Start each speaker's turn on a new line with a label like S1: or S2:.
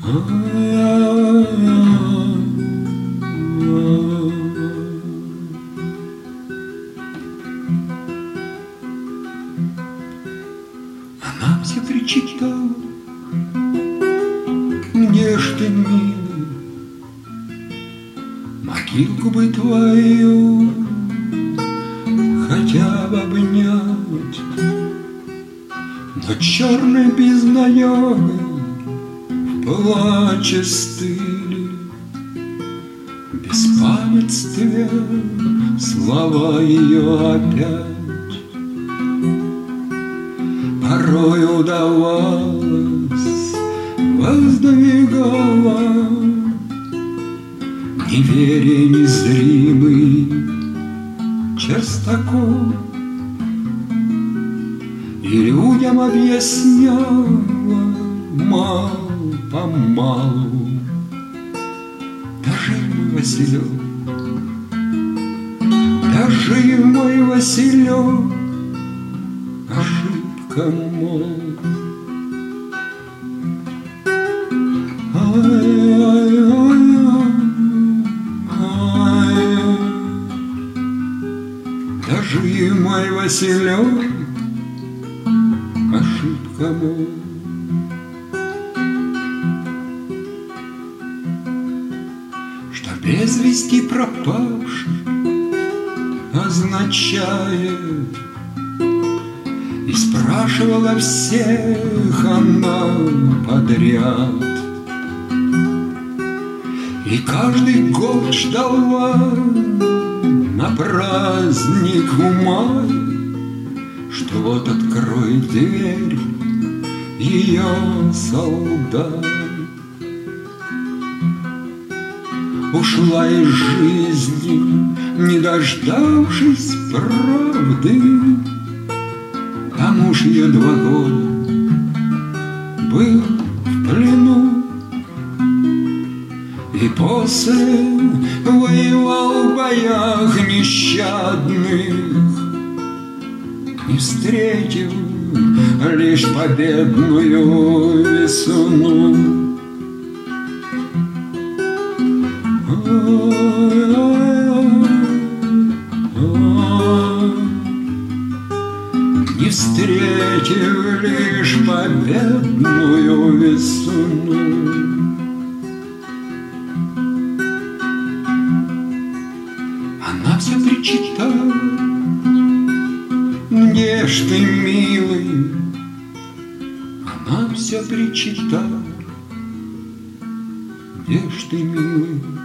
S1: Она все причитала: где ж ты, милый, могилку бы твою хотя бы обнять. Но черной безнадегой в плаче стыли, в беспамятстве слова ее опять. Порой удавалось воздвигала неверие незримый частокол, и людям объясняла мал-помалу: дожив мой Василек, дожив мой Василек, ошибка, мол. Дожив мой Василек, ошибка, мол. Что без вести пропавший означает, и спрашивала всех она подряд, и каждый год ждала на праздник в мае, что вот откроет дверь ее солдат. Ушла из жизни, не дождавшись правды, а муж ее 2 года был в плену, и после воевал в боях нещадных, не встретив лишь победную весну. Не встретив лишь победную весну. Она все причитала: где ж ты, милый? Она все причитала: где ж ты, милый?